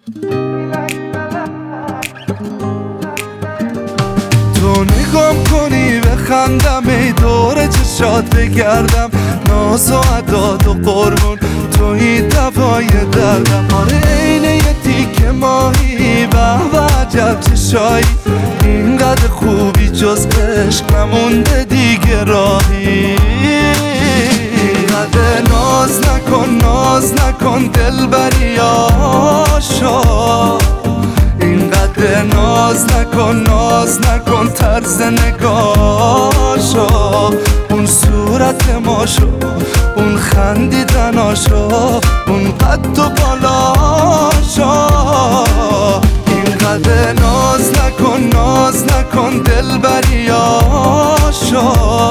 تو نگام کنی بخندم، ای دور چشات بگردم، ناز و عداد و قربون توی دوای دردم. آره عین یه تیکه ماهی، به عجب چشایی، اینقدر خوبی جز عشق نمونده دیگه راهی. اینقدر ناز نکن دلبری آشا، اینقدر ناز نکن طرز نگاشو، اون صورت ماشو، اون خندیدناشو، اون قد و بالاشو. اینقدر ناز نکن دلبری آشا،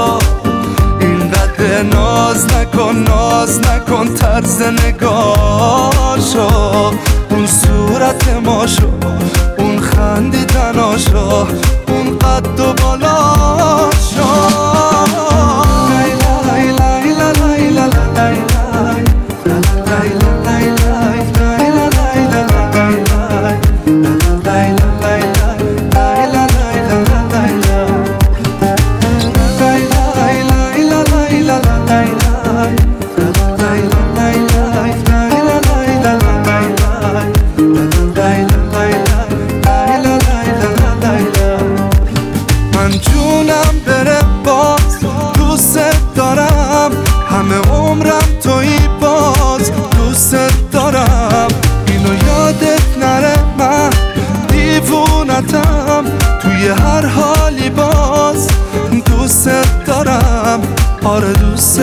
اینقدر ناز نکن طرز نگاشو، اون صورت ماشو، اون خندیدناشو، اون قد و بالاشو. من جونم بره باز دوست دارم، همه عمرم توی باز دوست دارم. اینو یادت نره من دیوونتم، توی هر حالی باز دوست دارم، آره دوست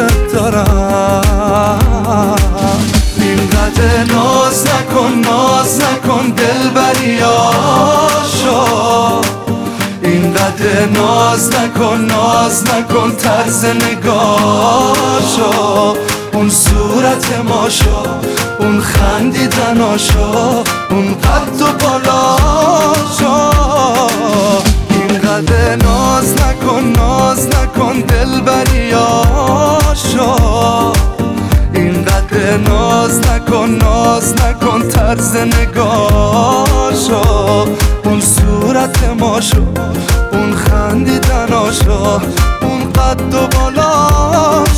دارم. اینقدر ناز نکن دلبری آشا، اینقدر ناز نکن طرز نگاشو، اون صورت ماشو، اون خندیدناشو، اون قد و بالاشو. اینقدر ناز نکن دلبری آشا، اینقدر ناز نکن طرز نگاشو، اون صورت ماشو، اون خندیدناشو، اون قد و بالاشو.